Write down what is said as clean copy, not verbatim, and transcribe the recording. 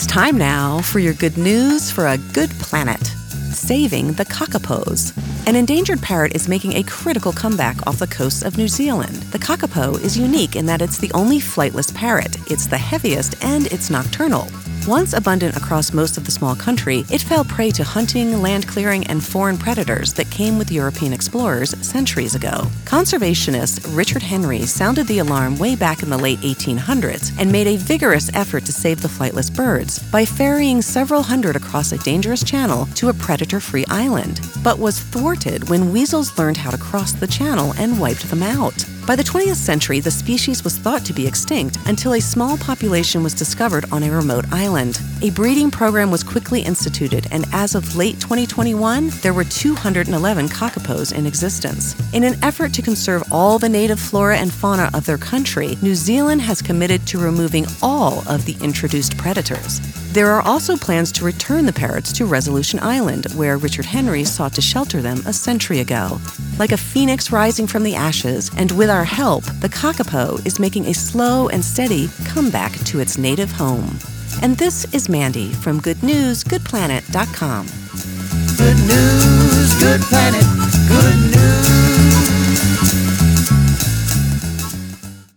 time now for your good news for a good planet. Saving the kakapos. An endangered parrot is making a critical comeback off the coasts of New Zealand. The kakapo is unique in that it's the only flightless parrot, it's the heaviest, and it's nocturnal. Once abundant across most of the small country, it fell prey to hunting, land clearing, and foreign predators that came with European explorers centuries ago. Conservationist Richard Henry sounded the alarm way back in the late 1800s and made a vigorous effort to save the flightless birds by ferrying several hundred across a dangerous channel to a predator-free island, but was thwarted when weasels learned how to cross the channel and wiped them out. By the 20th century, the species was thought to be extinct until a small population was discovered on a remote island. A breeding program was quickly instituted, and as of late 2021, there were 211 kakapos in existence. In an effort to conserve all the native flora and fauna of their country, New Zealand has committed to removing all of the introduced predators. There are also plans to return the parrots to Resolution Island, where Richard Henry sought to shelter them a century ago. Like a phoenix rising from the ashes, and with our help, the kakapo is making a slow and steady comeback to its native home. And this is Mandy from GoodNewsGoodPlanet.com. Good news, good planet. Good news.